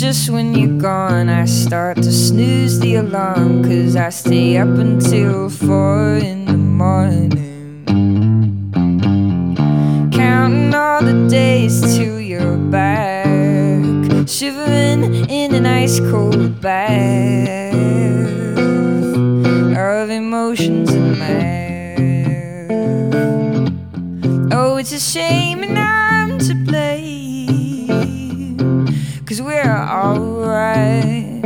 just when you're gone, I start to snooze the alarm, 'cause I stay up until 4 in the morning, counting all the days till you're back, shivering in an ice cold bath of emotions and math. Oh, it's a shame and I'm to blame, 'cause we're alright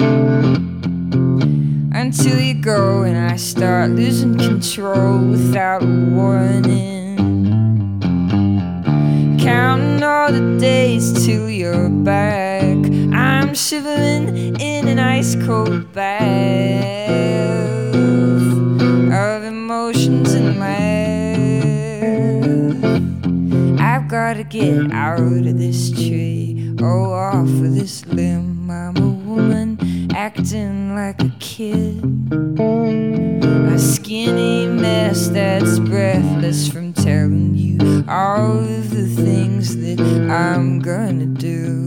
until you go and I start losing control without warning, counting all the days till you're back. I'm shivering in an ice cold bath of emotions and math. I've gotta get out of this tree, oh, off of this limb. I'm a woman acting like a kid, a skinny mess that's breathless from telling you all of the things that I'm gonna do.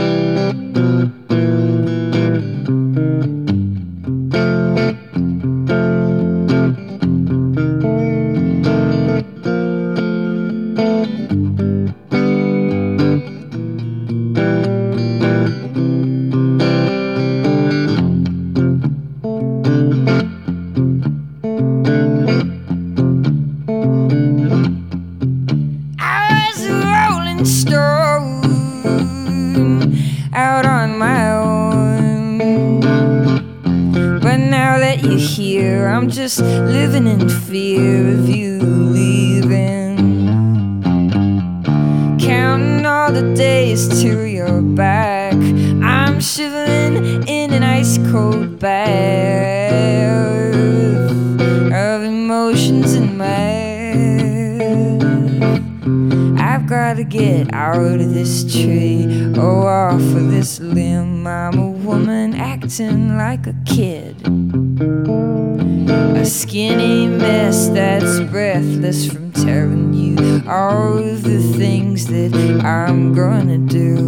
Stone out on my own, but now that you're here, I'm just living in fear of you leaving, counting all the days till you're back. I'm shivering in an ice cold bath of emotions and math. I've gotta get out of this tree, oh, off of this limb. I'm a woman acting like a kid, a skinny mess that's breathless from telling you all of the things that I'm gonna do.